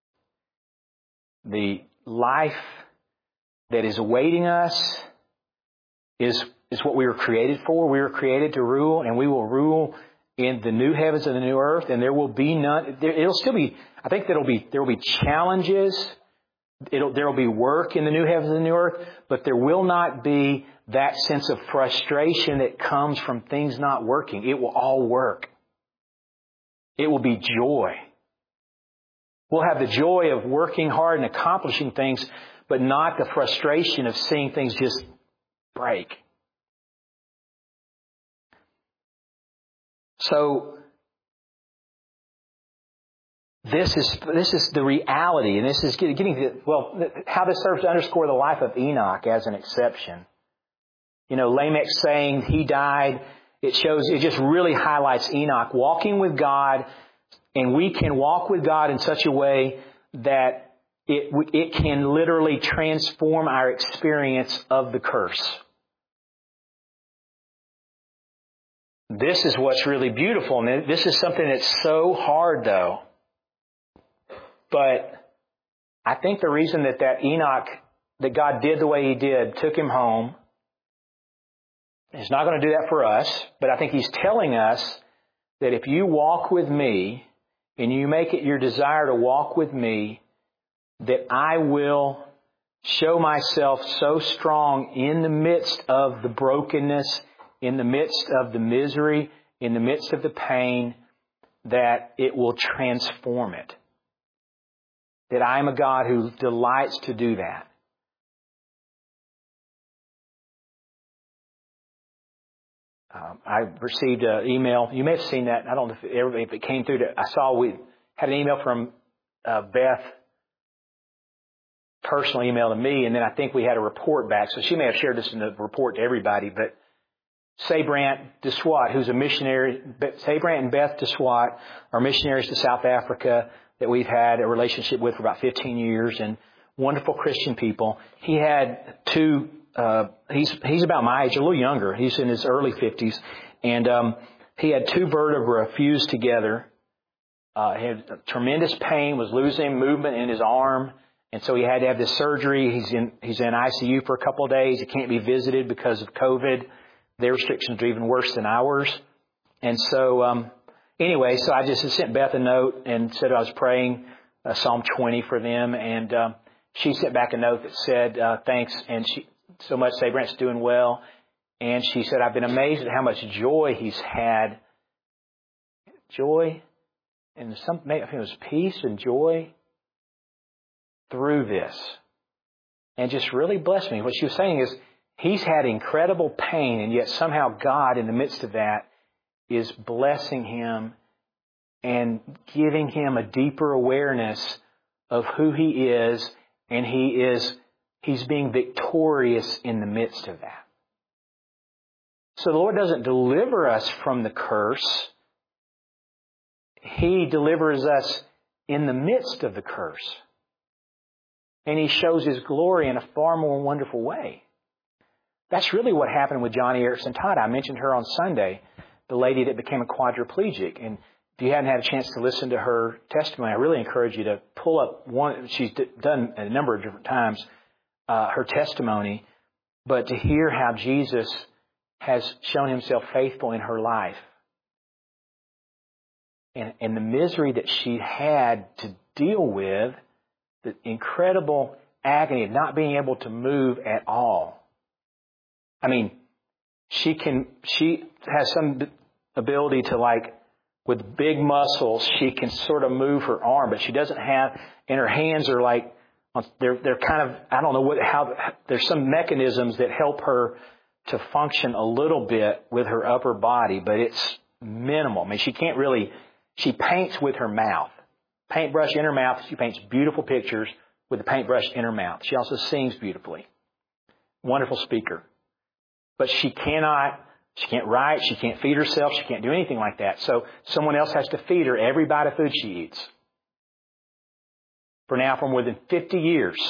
The life that is awaiting us is, is what we were created for. We were created to rule, and we will rule in the new heavens and the new earth, and there will be none. There, it'll still be. I think there'll be there will be challenges. It'll, there will be work in the new heavens and the new earth, but there will not be that sense of frustration that comes from things not working. It will all work. It will be joy. We'll have the joy of working hard and accomplishing things, but not the frustration of seeing things just break. So, this is this is the reality, and this is getting, getting to, well, how this serves to underscore the life of Enoch as an exception. You know, Lamech saying he died, it shows, it just really highlights Enoch walking with God, and we can walk with God in such a way that it it can literally transform our experience of the curse. This is what's really beautiful, and this is something that's so hard, though. But I think the reason that that Enoch, that God did the way He did, took him home, He's not going to do that for us, but I think He's telling us that if you walk with me, and you make it your desire to walk with me, that I will show myself so strong in the midst of the brokenness, in the midst of the misery, in the midst of the pain, that it will transform it. That I am a God who delights to do that. Um, I received an email. You may have seen that. I don't know if it, if it came through. To, I saw we had an email from uh, Beth, personal email to me, and then I think we had a report back. So she may have shared this in the report to everybody. But Sabrant DeSwat, who's a missionary, Sabrant and Beth DeSwat are missionaries to South Africa that we've had a relationship with for about fifteen years, and wonderful Christian people. He had two. Uh, he's he's about my age, a little younger. He's in his early fifties, and um, he had two vertebrae fused together. Uh, he had tremendous pain, was losing movement in his arm, and so he had to have this surgery. He's in he's in I C U for a couple of days. He can't be visited because of COVID. Their restrictions are even worse than ours, and so um, anyway, so I just sent Beth a note and said I was praying uh, Psalm twenty for them, and um, she sent back a note that said uh, thanks, and she. So much, Sabrant's doing well. And she said, I've been amazed at how much joy he's had. Joy and some, I think it was peace and joy through this. And just really blessed me. What she was saying is, He's had incredible pain, and yet somehow God, in the midst of that, is blessing him and giving him a deeper awareness of who he is, and he is he's being victorious in the midst of that. So the Lord doesn't deliver us from the curse. He delivers us in the midst of the curse. And He shows His glory in a far more wonderful way. That's really what happened with Johnny Erickson Todd. I mentioned her on Sunday, the lady that became a quadriplegic. And if you hadn't had a chance to listen to her testimony, I really encourage you to pull up one. She's done a number of different times uh, her testimony, but to hear how Jesus has shown Himself faithful in her life. And, and the misery that she had to deal with, the incredible agony of not being able to move at all. I mean, she can, she has some ability to, like, with big muscles, she can sort of move her arm, but she doesn't have, and her hands are like, they're, they're kind of, I don't know what, how, there's some mechanisms that help her to function a little bit with her upper body, but it's minimal. I mean, she can't really, she paints with her mouth. Paintbrush in her mouth. She paints beautiful pictures with the paintbrush in her mouth. She also sings beautifully. Wonderful speaker. But she cannot, she can't write, she can't feed herself, she can't do anything like that. So someone else has to feed her every bite of food she eats. For now, for more than fifty years.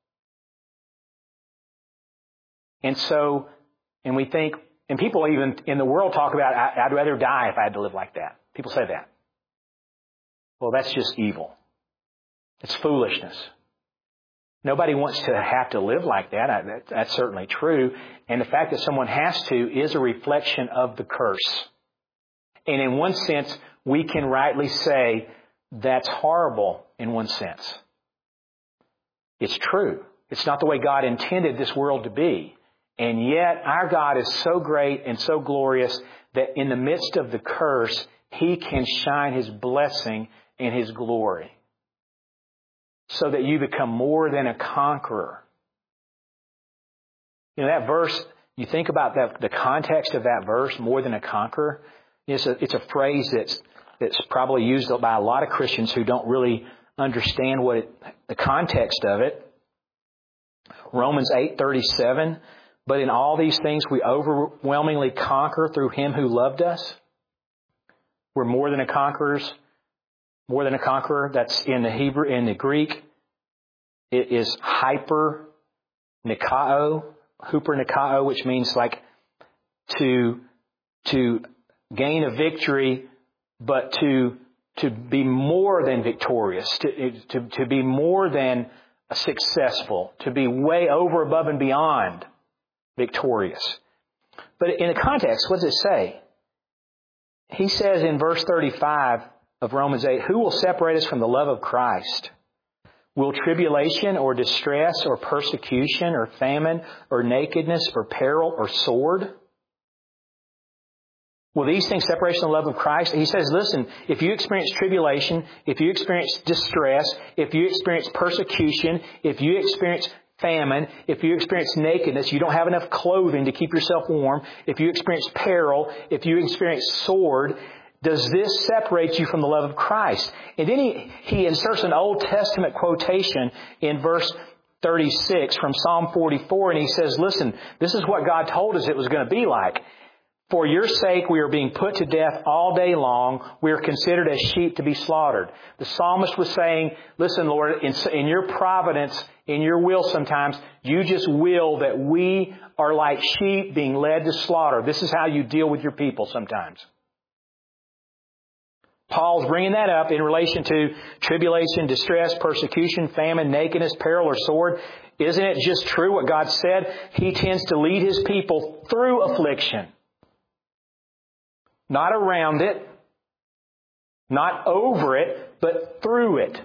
And so, and we think, and people even in the world talk about, I'd rather die if I had to live like that. People say that. Well, that's just evil. It's foolishness. Nobody wants to have to live like that. That's certainly true. And the fact that someone has to is a reflection of the curse. And in one sense, we can rightly say that's horrible in one sense. It's true. It's not the way God intended this world to be. And yet, our God is so great and so glorious that in the midst of the curse, He can shine His blessing and His glory. So that you become more than a conqueror. You know, that verse, you think about that, the context of that verse, more than a conqueror, it's a, it's a phrase that's, that's probably used by a lot of Christians who don't really understand what it, the context of it. Romans eight thirty-seven, but in all these things we overwhelmingly conquer through Him who loved us. We're more than a conquerors. More than a conqueror. That's in the Hebrew, in the Greek. It is hyper nikao, huper nikao, which means like to to gain a victory, but to to be more than victorious, to to, to be more than successful, to be way over, above, and beyond victorious. But in the context, what does it say? He says in verse thirty-five of Romans eight, who will separate us from the love of Christ? Will tribulation or distress or persecution or famine or nakedness or peril or sword? Will these things separate us from the love of Christ? He says, listen, if you experience tribulation, if you experience distress, if you experience persecution, if you experience famine, if you experience nakedness, you don't have enough clothing to keep yourself warm, if you experience peril, if you experience sword, does this separate you from the love of Christ? And then he, he inserts an Old Testament quotation in verse thirty-six from Psalm forty-four, and he says, listen, this is what God told us it was going to be like. For your sake we are being put to death all day long. We are considered as sheep to be slaughtered. The psalmist was saying, listen, Lord, in, in your providence, in your will sometimes, you just will that we are like sheep being led to slaughter. This is how you deal with your people sometimes. Paul's bringing that up in relation to tribulation, distress, persecution, famine, nakedness, peril, or sword. Isn't it just true what God said? He tends to lead His people through affliction. Not around it, not over it, but through it.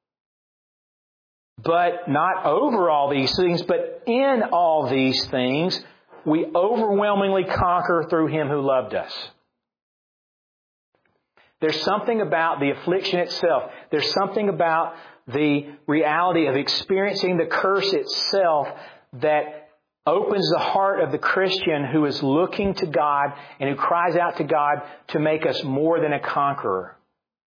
But not over all these things, but in all these things, we overwhelmingly conquer through Him who loved us. There's something about the affliction itself. There's something about the reality of experiencing the curse itself that opens the heart of the Christian who is looking to God and who cries out to God to make us more than a conqueror.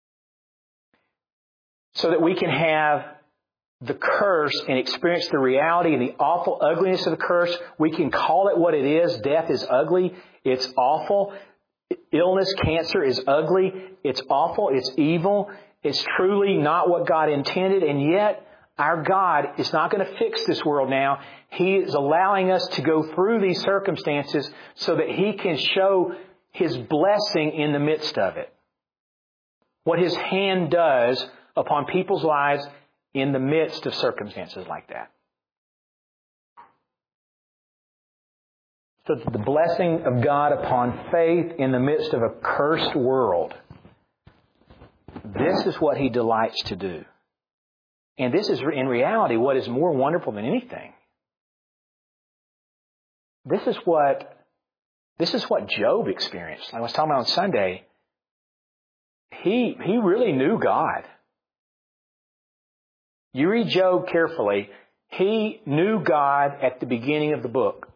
So that we can have the curse and experience the reality and the awful ugliness of the curse. We can call it what it is. Death is ugly. It's awful. Illness, cancer is ugly. It's awful. It's evil. It's truly not what God intended. And yet, our God is not going to fix this world now. He is allowing us to go through these circumstances so that He can show His blessing in the midst of it. What His hand does upon people's lives in the midst of circumstances like that. So the blessing of God upon faith in the midst of a cursed world. This is what He delights to do. And this is, in reality, what is more wonderful than anything. This is what, this is what Job experienced. Like I was talking about on Sunday. He, he really knew God. You read Job carefully. He knew God at the beginning of the book.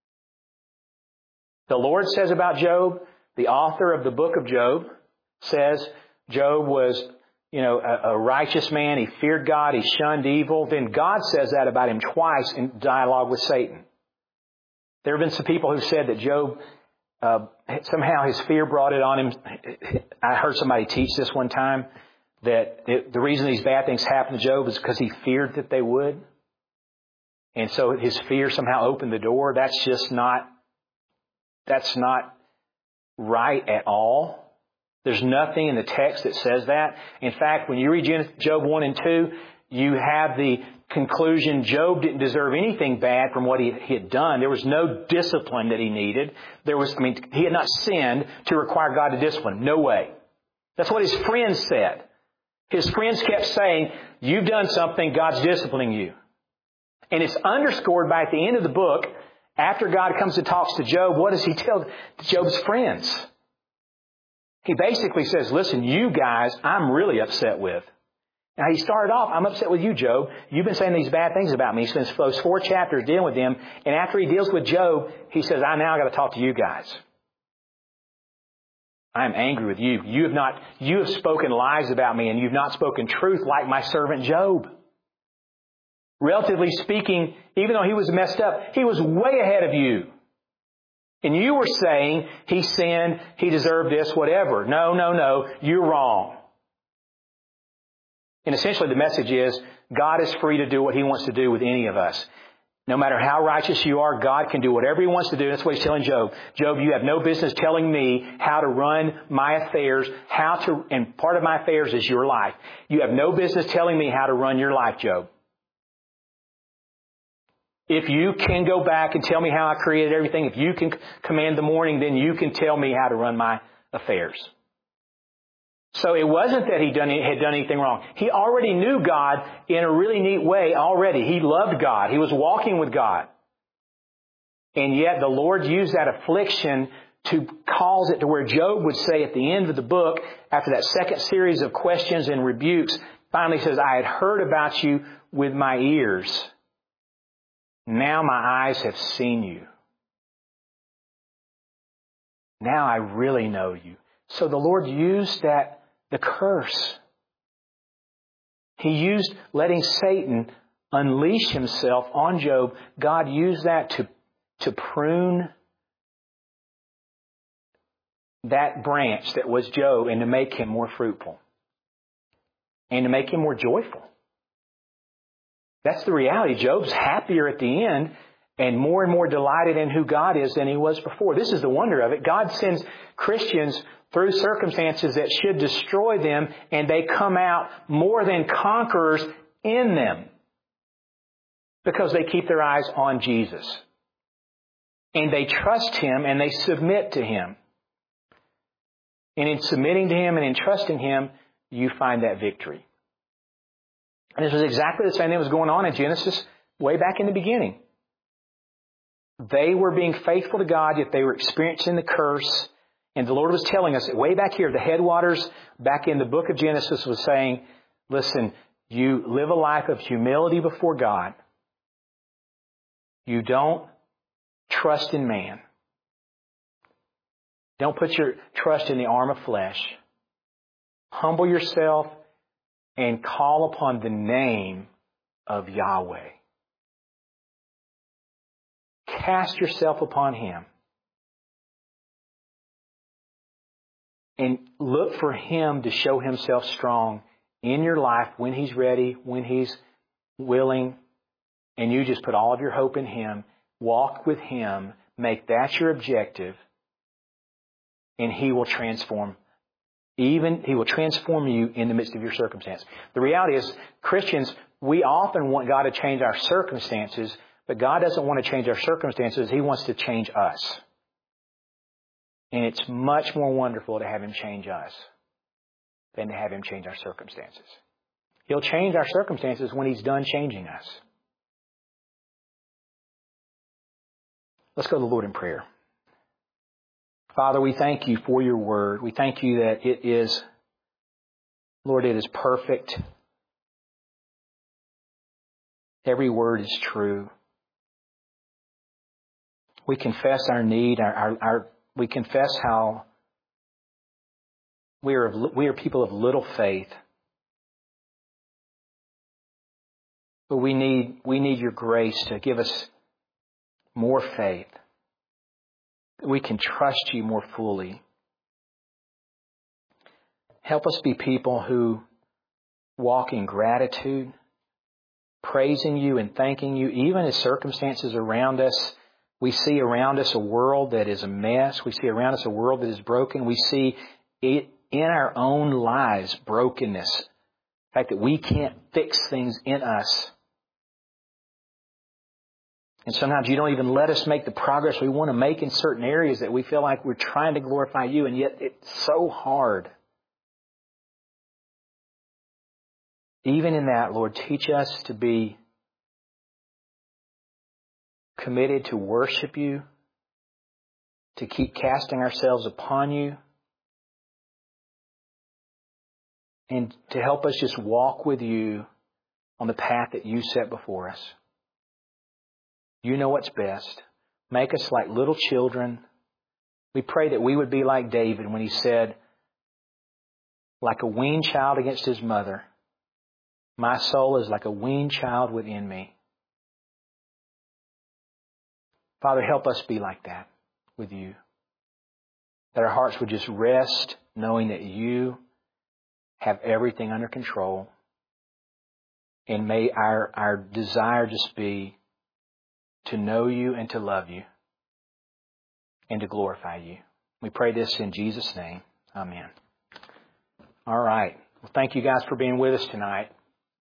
The Lord says about Job, the author of the book of Job says Job was, you know, a, a righteous man. He feared God. He shunned evil. Then God says that about him twice in dialogue with Satan. There have been some people who said that Job, uh, somehow his fear brought it on him. I heard somebody teach this one time, that it, the reason these bad things happened to Job is because he feared that they would. And so his fear somehow opened the door. That's just not, that's not right at all. There's nothing in the text that says that. In fact, when you read Job one and two, you have the conclusion Job didn't deserve anything bad from what he, he had done. There was no discipline that he needed. There was, I mean, he had not sinned to require God to discipline. No way. That's what his friends said. His friends kept saying, you've done something, God's disciplining you. And it's underscored by at the end of the book, after God comes and talks to Job, what does He tell Job's friends? He basically says, listen, you guys, I'm really upset with. Now, he started off, I'm upset with you, Job. You've been saying these bad things about me. He spends those four chapters dealing with them. And after he deals with Job, he says, I now got to talk to you guys. I am angry with you. You have not, you have spoken lies about me, and you've not spoken truth like my servant Job. Relatively speaking, even though he was messed up, he was way ahead of you. And you were saying he sinned, he deserved this, whatever. No, no, no, you're wrong. And essentially the message is, God is free to do what He wants to do with any of us. No matter how righteous you are, God can do whatever He wants to do. That's what He's telling Job. Job, you have no business telling me how to run my affairs, how to, and part of my affairs is your life. You have no business telling me how to run your life, Job. If you can go back and tell me how I created everything, if you can command the morning, then you can tell me how to run my affairs. So it wasn't that he done, had done anything wrong. He already knew God in a really neat way already. He loved God. He was walking with God. And yet the Lord used that affliction to cause it to where Job would say at the end of the book, after that second series of questions and rebukes, finally says, I had heard about you with my ears. Now my eyes have seen you. Now I really know you. So the Lord used that, the curse. He used letting Satan unleash himself on Job. God used that to, to prune that branch that was Job and to make him more fruitful. And to make him more joyful. That's the reality. Job's happier at the end and more and more delighted in who God is than he was before. This is the wonder of it. God sends Christians through circumstances that should destroy them, and they come out more than conquerors in them because they keep their eyes on Jesus. And they trust Him and they submit to Him. And in submitting to Him and in trusting Him, you find that victory. And this was exactly the same thing that was going on in Genesis way back in the beginning. They were being faithful to God, yet they were experiencing the curse. And the Lord was telling us that way back here, the headwaters back in the book of Genesis was saying, listen, you live a life of humility before God. You don't trust in man. Don't put your trust in the arm of flesh. Humble yourself and call upon the name of Yahweh. Cast yourself upon Him. And look for Him to show Himself strong in your life when He's ready, when He's willing. And you just put all of your hope in Him. Walk with Him. Make that your objective. And He will transform. Even He will transform you in the midst of your circumstance. The reality is, Christians, we often want God to change our circumstances, but God doesn't want to change our circumstances. He wants to change us. And it's much more wonderful to have Him change us than to have Him change our circumstances. He'll change our circumstances when He's done changing us. Let's go to the Lord in prayer. Father, we thank You for Your Word. We thank You that it is, Lord, it is perfect. Every word is true. We confess our need. Our, our, our, we confess how we are, we are people of little faith. But we need, we need Your grace to give us more faith. We can trust You more fully. Help us be people who walk in gratitude, praising You and thanking You, even as circumstances around us. We see around us a world that is a mess. We see around us a world that is broken. We see it in our own lives, brokenness. The fact that we can't fix things in us. And sometimes You don't even let us make the progress we want to make in certain areas that we feel like we're trying to glorify You, and yet it's so hard. Even in that, Lord, teach us to be committed to worship You, to keep casting ourselves upon You, and to help us just walk with You on the path that You set before us. You know what's best. Make us like little children. We pray that we would be like David when he said, like a weaned child against his mother, my soul is like a weaned child within me. Father, help us be like that with You. That our hearts would just rest knowing that You have everything under control. And may our, our desire just be to know You and to love You and to glorify You. We pray this in Jesus' name. Amen. All right. Well, thank you guys for being with us tonight.